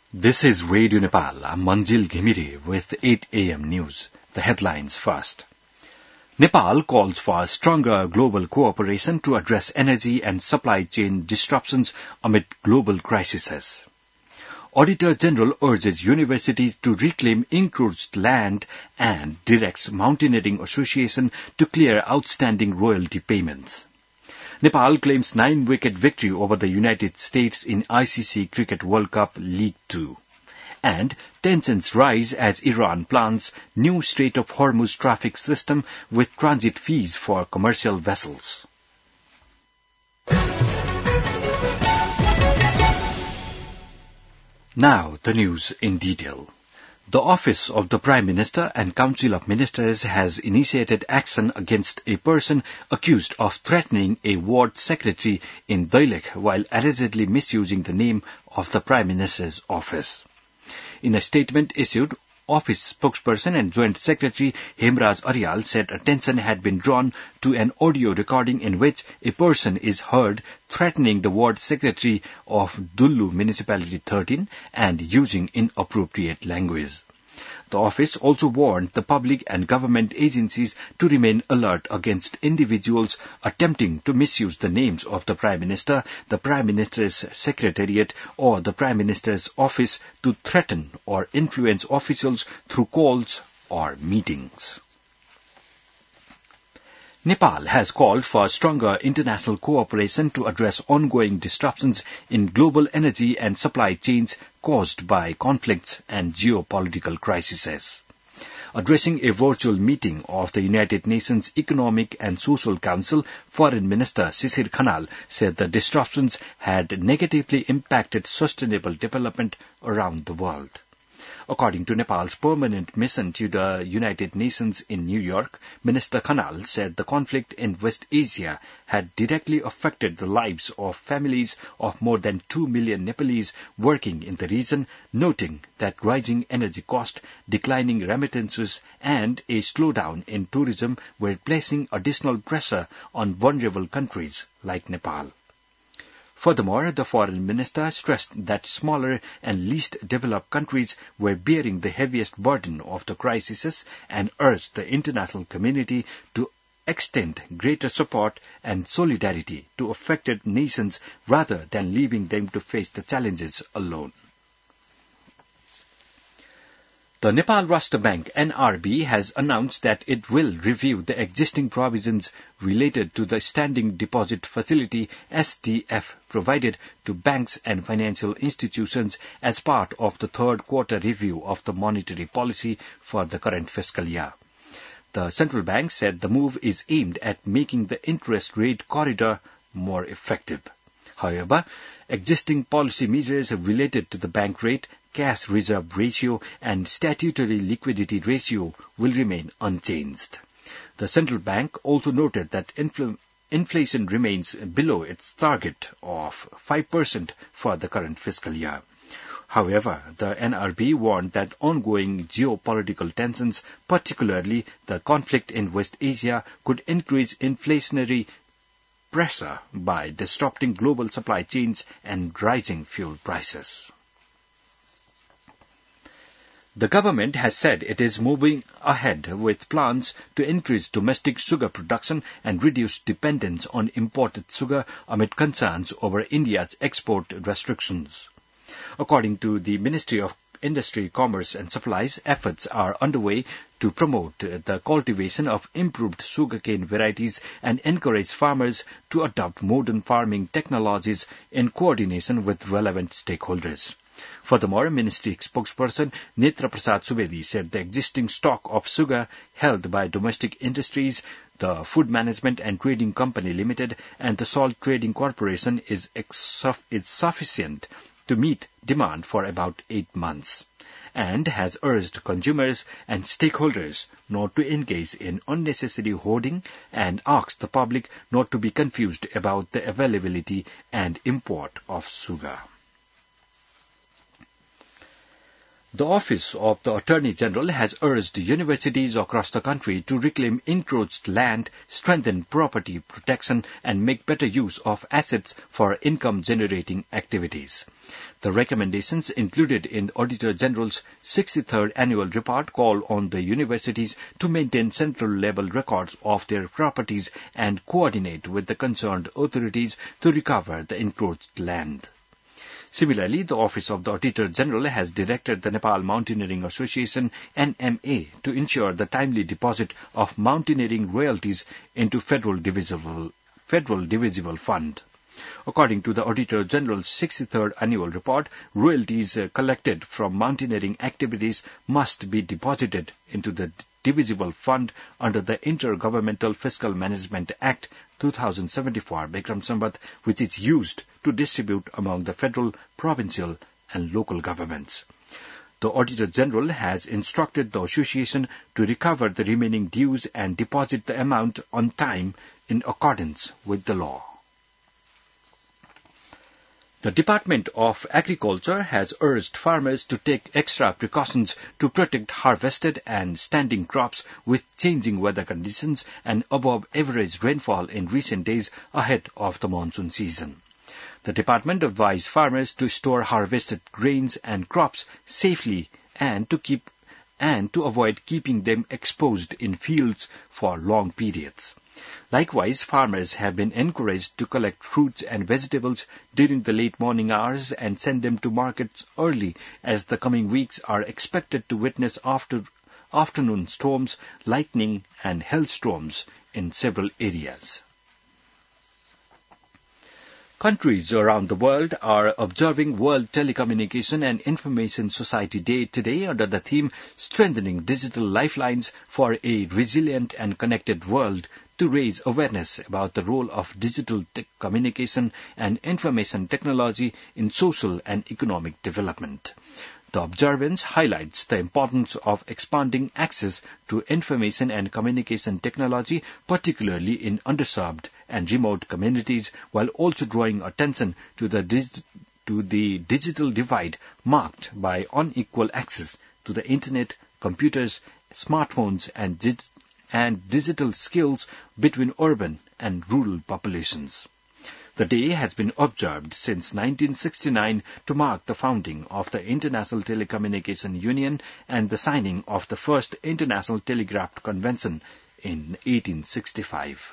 This is Radio Nepal. I'm Manjil Ghimire with 8 a.m. news. The headlines first. Nepal calls for stronger global cooperation to address energy and supply chain disruptions amid global crises. Auditor General urges universities to reclaim encroached land and directs Mountaineering Association to clear outstanding royalty payments. Nepal claims 9-wicket victory over the United States in ICC Cricket World Cup League 2. And tensions rise as Iran plans new Strait of Hormuz traffic system with transit fees for commercial vessels. Now the news in detail. The Office of the Prime Minister and Council of Ministers has initiated action against a person accused of threatening a ward secretary in Dailekh while allegedly misusing the name of the Prime Minister's office. In a statement issued, Office spokesperson and Joint Secretary Hemraj Aryal said attention had been drawn to an audio recording in which a person is heard threatening the ward secretary of Dullu Municipality 13 and using inappropriate language. The office also warned the public and government agencies to remain alert against individuals attempting to misuse the names of the Prime Minister, the Prime Minister's Secretariat, or the Prime Minister's office to threaten or influence officials through calls or meetings. Nepal has called for stronger international cooperation to address ongoing disruptions in global energy and supply chains caused by conflicts and geopolitical crises. Addressing a virtual meeting of the United Nations Economic and Social Council, Foreign Minister Shishir Khanal said the disruptions had negatively impacted sustainable development around the world. According to Nepal's permanent mission to the United Nations in New York, Minister Khanal said the conflict in West Asia had directly affected the lives of families of more than 2 million Nepalese working in the region, noting that rising energy cost, declining remittances, and a slowdown in tourism were placing additional pressure on vulnerable countries like Nepal. Furthermore, the foreign minister stressed that smaller and least developed countries were bearing the heaviest burden of the crisis and urged the international community to extend greater support and solidarity to affected nations rather than leaving them to face the challenges alone. The Nepal Rashtra Bank NRB has announced that it will review the existing provisions related to the Standing Deposit Facility SDF provided to banks and financial institutions as part of the third quarter review of the monetary policy for the current fiscal year. The central bank said the move is aimed at making the interest rate corridor more effective. However, existing policy measures related to the bank rate, cash reserve ratio, and statutory liquidity ratio will remain unchanged. The central bank also noted that inflation remains below its target of 5% for the current fiscal year. However, the NRB warned that ongoing geopolitical tensions, particularly the conflict in West Asia, could increase inflationary pressure by disrupting global supply chains and rising fuel prices. The government has said it is moving ahead with plans to increase domestic sugar production and reduce dependence on imported sugar amid concerns over India's export restrictions. According to the Ministry of Industry, Commerce and Supplies, efforts are underway to promote the cultivation of improved sugarcane varieties and encourage farmers to adopt modern farming technologies in coordination with relevant stakeholders. Furthermore, Ministry spokesperson Netra Prasad Subedi said the existing stock of sugar held by domestic industries, the Food Management and Trading Company Limited, and the Salt Trading Corporation is sufficient to meet demand for about 8 months, and has urged consumers and stakeholders not to engage in unnecessary hoarding and asked the public not to be confused about the availability and import of sugar. The Office of the Attorney General has urged universities across the country to reclaim encroached land, strengthen property protection, and make better use of assets for income-generating activities. The recommendations included in the Auditor General's 63rd Annual Report call on the universities to maintain central-level records of their properties and coordinate with the concerned authorities to recover the encroached land. Similarly, the Office of the Auditor General has directed the Nepal Mountaineering Association, NMA, to ensure the timely deposit of mountaineering royalties into Federal Divisible Fund. According to the Auditor General's 63rd Annual Report, royalties collected from mountaineering activities must be deposited into the Divisible Fund under the Intergovernmental Fiscal Management Act 2074, Bikram Sambat, which is used to distribute among the federal, provincial and local governments. The Auditor General has instructed the association to recover the remaining dues and deposit the amount on time in accordance with the law. The Department of Agriculture has urged farmers to take extra precautions to protect harvested and standing crops with changing weather conditions and above-average rainfall in recent days ahead of the monsoon season. The department advised farmers to store harvested grains and crops safely and to avoid keeping them exposed in fields for long periods. Likewise, farmers have been encouraged to collect fruits and vegetables during the late morning hours and send them to markets early, as the coming weeks are expected to witness afternoon storms, lightning and hailstorms in several areas. Countries around the world are observing World Telecommunication and Information Society Day today under the theme Strengthening Digital Lifelines for a Resilient and Connected World, to raise awareness about the role of digital communication and information technology in social and economic development. The observance highlights the importance of expanding access to information and communication technology, particularly in underserved and remote communities, while also drawing attention to the digital divide marked by unequal access to the Internet, computers, smartphones, and digital skills between urban and rural populations. The day has been observed since 1969 to mark the founding of the International Telecommunication Union and the signing of the first International Telegraph Convention in 1865.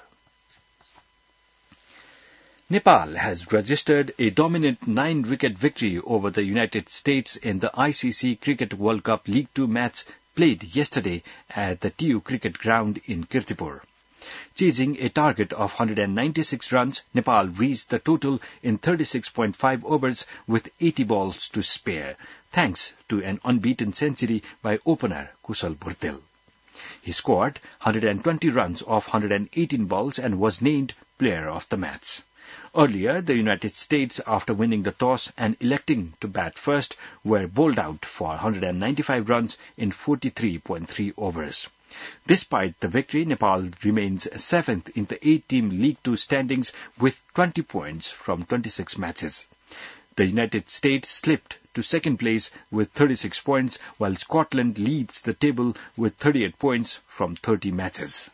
Nepal has registered a dominant 9-wicket victory over the United States in the ICC Cricket World Cup League 2 match played yesterday at the TU Cricket Ground in Kirtipur. Chasing a target of 196 runs, Nepal reached the total in 36.5 overs with 80 balls to spare, thanks to an unbeaten century by opener Kushal Bhurtel. He scored 120 runs off 118 balls and was named player of the match. Earlier, the United States, after winning the toss and electing to bat first, were bowled out for 195 runs in 43.3 overs. Despite the victory, Nepal remains 7th in the 8-team League 2 standings with 20 points from 26 matches. The United States slipped to second place with 36 points, while Scotland leads the table with 38 points from 30 matches.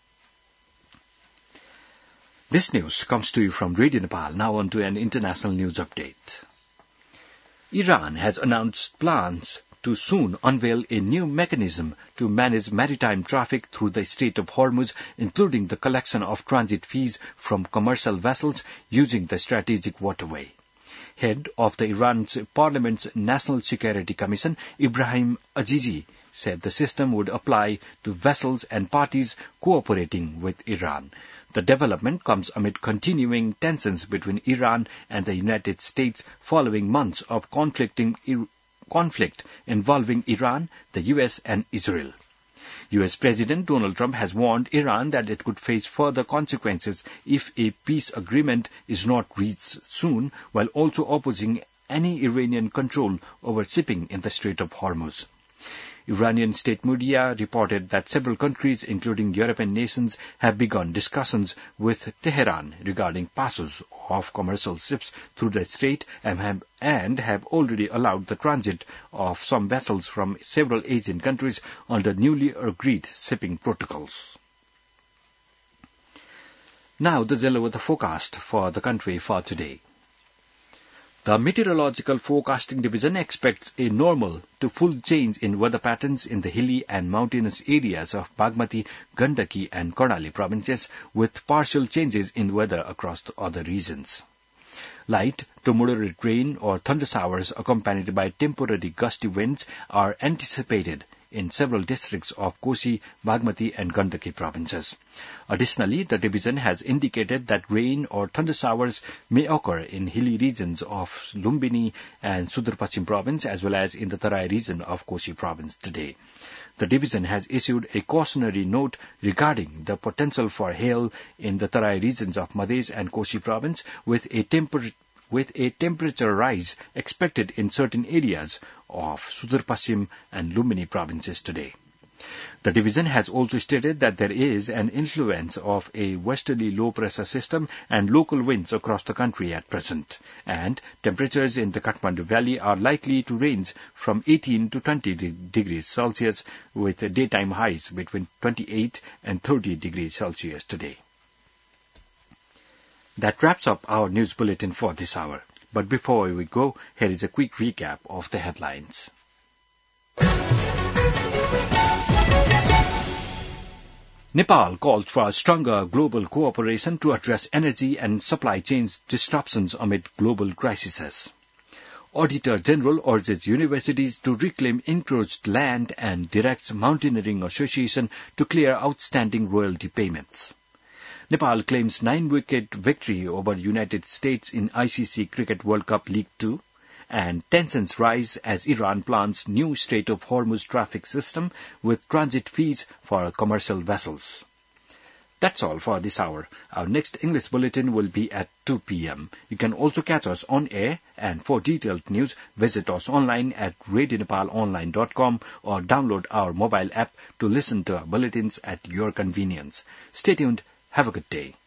This news comes to you from Radio Nepal. Now on to an international news update. Iran has announced plans to soon unveil a new mechanism to manage maritime traffic through the Strait of Hormuz, including the collection of transit fees from commercial vessels using the strategic waterway. Head of the Iran's Parliament's National Security Commission, Ibrahim Azizi, said the system would apply to vessels and parties cooperating with Iran. The development comes amid continuing tensions between Iran and the United States following months of conflict involving Iran, the U.S. and Israel. U.S. President Donald Trump has warned Iran that it could face further consequences if a peace agreement is not reached soon, while also opposing any Iranian control over shipping in the Strait of Hormuz. Iranian state media reported that several countries, including European nations, have begun discussions with Tehran regarding passes of commercial ships through the strait and have already allowed the transit of some vessels from several Asian countries under newly agreed shipping protocols. Now the general weather forecast for the country for today. The Meteorological Forecasting Division expects a normal to full change in weather patterns in the hilly and mountainous areas of Bagmati, Gandaki and Karnali provinces, with partial changes in weather across the other regions. Light to moderate rain or thunder showers accompanied by temporary gusty winds are anticipated in several districts of Kosi, Bagmati and Gandaki provinces. Additionally, the division has indicated that rain or thunder showers may occur in hilly regions of Lumbini and Sudar Paschim province as well as in the Tarai region of Kosi province today. The division has issued a cautionary note regarding the potential for hail in the Tarai regions of Madhya and Kosi province with a temperature rise expected in certain areas of Sudar Paschim and Lumbini provinces today. The division has also stated that there is an influence of a westerly low-pressure system and local winds across the country at present, and temperatures in the Kathmandu Valley are likely to range from 18 to 20 degrees Celsius, with daytime highs between 28 and 30 degrees Celsius today. That wraps up our news bulletin for this hour. But before we go, here is a quick recap of the headlines. Nepal called for stronger global cooperation to address energy and supply chain disruptions amid global crises. Auditor General urges universities to reclaim encroached land and directs Mountaineering Association to clear outstanding royalty payments. Nepal claims 9-wicket victory over United States in ICC Cricket World Cup League 2, and tensions rise as Iran plans new Strait of Hormuz traffic system with transit fees for commercial vessels. That's all for this hour. Our next English bulletin will be at 2 p.m. You can also catch us on air, and for detailed news, visit us online at RadioNepalOnline.com or download our mobile app to listen to our bulletins at your convenience. Stay tuned. Have a good day.